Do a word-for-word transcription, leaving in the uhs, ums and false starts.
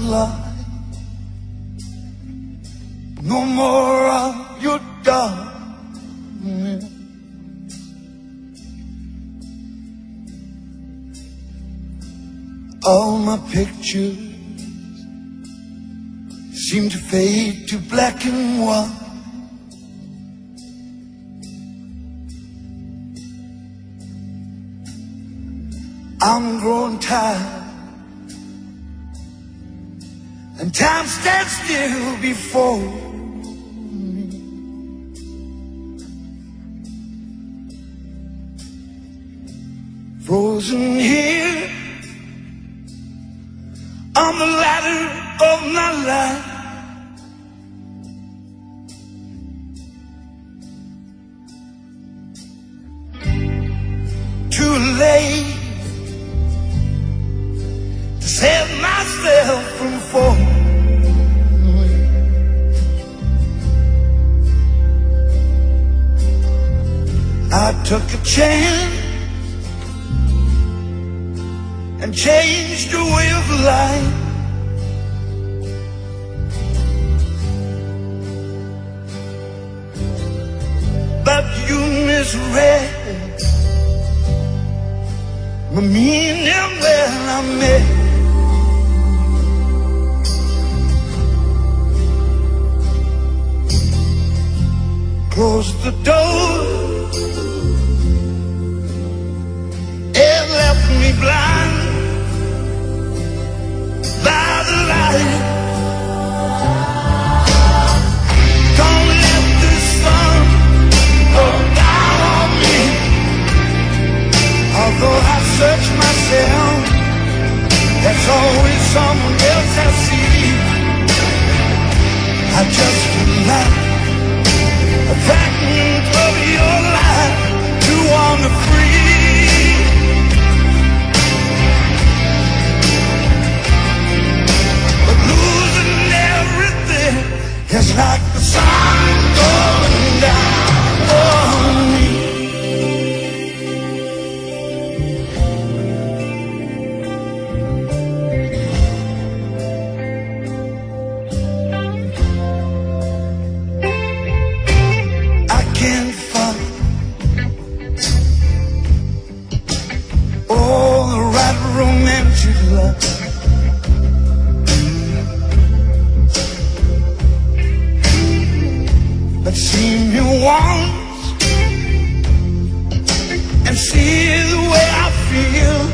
light, no more of your darkness. All my pictures seem to fade to black and white. I'm growing tired, and time stands still before me. Frozen here on the ladder of my life, too late to save myself from falling. I took a chance and changed the way of life. But you misread my meaning when I met. Closed the door and left me blind by the light. Don't let the sun go down on me. Although I search myself, there's always someone else I see. I just like a fragment of your life to wander free. But losing everything is like the sun going down on me. I can't find all the right romantic love, but see me once and see the way I feel.